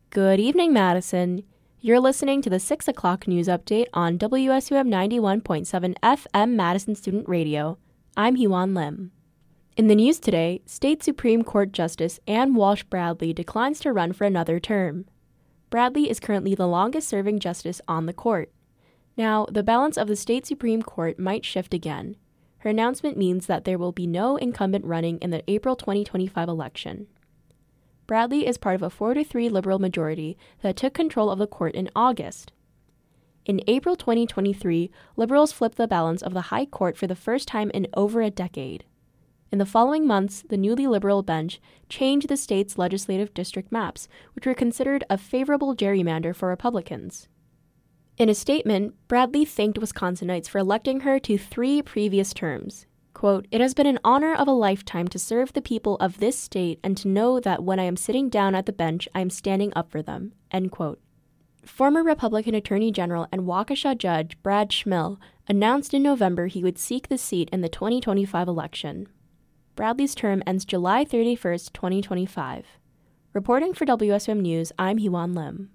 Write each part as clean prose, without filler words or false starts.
Good evening, Madison. You're listening to the 6 o'clock news update on WSUM 91.7 FM Madison Student Radio. I'm Hyewon Lim. In the news today, State Supreme Court Justice Ann Walsh Bradley declines to run for another term. Bradley is currently the longest-serving justice on the court. Now, the balance of the State Supreme Court might shift again. Her announcement means that there will be no incumbent running in the April 2025 election. Bradley is part of a 4-3 Liberal majority that took control of the court in August. In April 2023, Liberals flipped the balance of the High Court for the first time in over a decade. In the following months, the newly Liberal bench changed the state's legislative district maps, which were considered a favorable gerrymander for Republicans. In a statement, Bradley thanked Wisconsinites for electing her to 3 previous terms. Quote, "It has been an honor of a lifetime to serve the people of this state and to know that when I am sitting down at the bench, I am standing up for them." End quote. Former Republican Attorney General and Waukesha Judge Brad Schmill announced in November he would seek the seat in the 2025 election. Bradley's term ends July 31st, 2025. Reporting for WSUM News, I'm Hyewon Lim.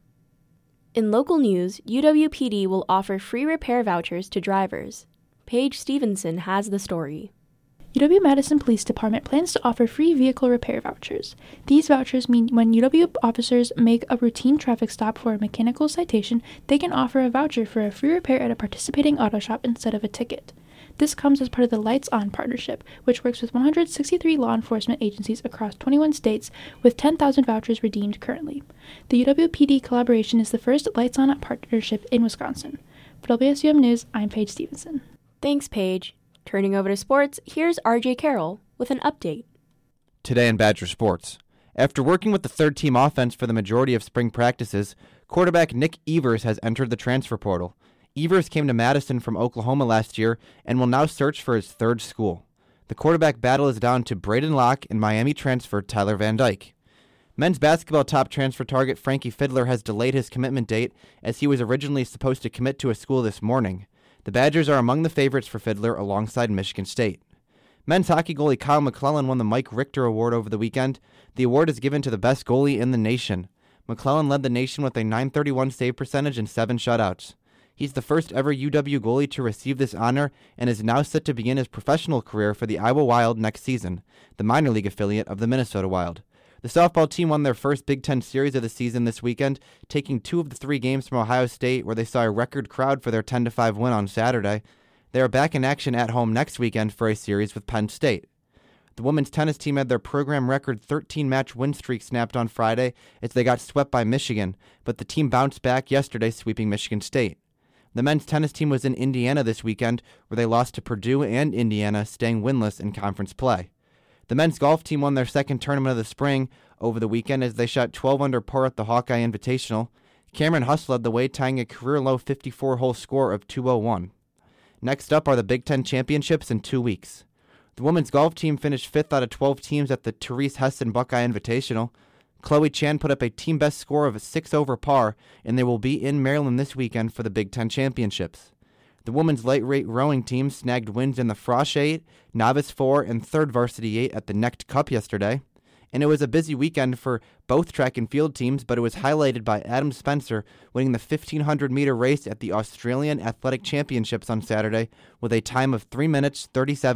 In local news, UWPD will offer free repair vouchers to drivers. Paige Stevenson has the story. UW-Madison Police Department plans to offer free vehicle repair vouchers. These vouchers mean when UW officers make a routine traffic stop for a mechanical citation, they can offer a voucher for a free repair at a participating auto shop instead of a ticket. This comes as part of the Lights On partnership, which works with 163 law enforcement agencies across 21 states, with 10,000 vouchers redeemed currently. The UWPD collaboration is the first Lights On partnership in Wisconsin. For WSUM News, I'm Paige Stevenson. Thanks, Paige. Turning over to sports, here's RJ Carroll with an update. Today in Badger sports. After working with the third-team offense for the majority of spring practices, quarterback Nick Evers has entered the transfer portal. Evers came to Madison from Oklahoma last year and will now search for his third school. The quarterback battle is down to Braden Locke and Miami transfer Tyler Van Dyke. Men's basketball top transfer target Frankie Fidler has delayed his commitment date as he was originally supposed to commit to a school this morning. The Badgers are among the favorites for Fidler alongside Michigan State. Men's hockey goalie Kyle McClellan won the Mike Richter Award over the weekend. The award is given to the best goalie in the nation. McClellan led the nation with a .931 save percentage and 7 shutouts. He's the first ever UW goalie to receive this honor and is now set to begin his professional career for the Iowa Wild next season, the minor league affiliate of the Minnesota Wild. The softball team won their first Big Ten series of the season this weekend, taking 2 of the 3 games from Ohio State, where they saw a record crowd for their 10-5 win on Saturday. They are back in action at home next weekend for a series with Penn State. The women's tennis team had their program record 13-match win streak snapped on Friday as they got swept by Michigan, but the team bounced back yesterday, sweeping Michigan State. The men's tennis team was in Indiana this weekend, where they lost to Purdue and Indiana, staying winless in conference play. The men's golf team won their second tournament of the spring over the weekend as they shot 12 under par at the Hawkeye Invitational. Cameron Huss led the way, tying a career-low 54-hole score of 201. Next up are the Big Ten Championships in 2 weeks. The women's golf team finished 5th out of 12 teams at the Therese Hessen Buckeye Invitational. Chloe Chan put up a team-best score of 6 over par, and they will be in Maryland this weekend for the Big Ten Championships. The women's light-rate rowing team snagged wins in the Frosh 8, Novice 4, and 3rd Varsity 8 at the Necht Cup yesterday. And it was a busy weekend for both track and field teams, but it was highlighted by Adam Spencer winning the 1,500-meter race at the Australian Athletic Championships on Saturday with a time of 3 minutes,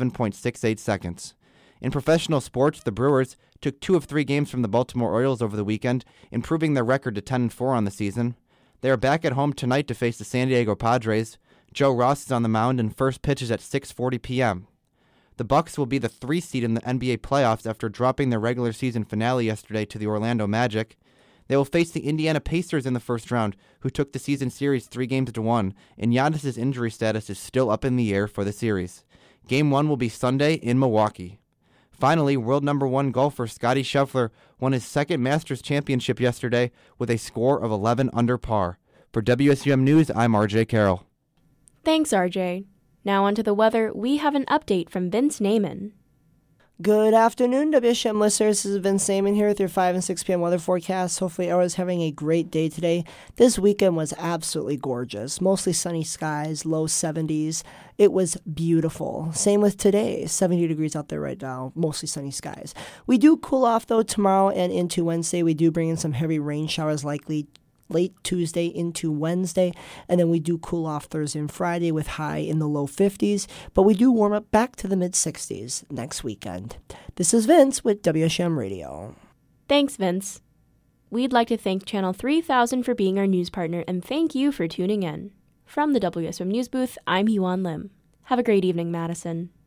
37.68 seconds. In professional sports, the Brewers took 2 of 3 games from the Baltimore Orioles over the weekend, improving their record to 10-4 on the season. They are back at home tonight to face the San Diego Padres. Joe Ross is on the mound and first pitch is at 6:40 p.m. The Bucks will be the 3 seed in the NBA playoffs after dropping their regular season finale yesterday to the Orlando Magic. They will face the Indiana Pacers in the first round, who took the season series 3-1, and Giannis' injury status is still up in the air for the series. Game 1 will be Sunday in Milwaukee. Finally, world number 1 golfer Scottie Scheffler won his second Masters championship yesterday with a score of 11 under par. For WSUM News, I'm RJ Carroll. Thanks, RJ. Now onto the weather, we have an update from Vince Naiman. Good afternoon, WSHM listeners. This is Vince Saman here with your 5 and 6 p.m. weather forecast. Hopefully everyone's having a great day today. This weekend was absolutely gorgeous. Mostly sunny skies, low 70s. It was beautiful. Same with today. 70 degrees out there right now. Mostly sunny skies. We do cool off, though, tomorrow and into Wednesday. We do bring in some heavy rain showers likely late Tuesday into Wednesday, and then we do cool off Thursday and Friday with high in the low 50s, but we do warm up back to the mid 60s next weekend. This is Vince with WSHM Radio. Thanks, Vince. We'd like to thank Channel 3000 for being our news partner, and thank you for tuning in. From the WSM News Booth, I'm Hee-Won Lim. Have a great evening, Madison.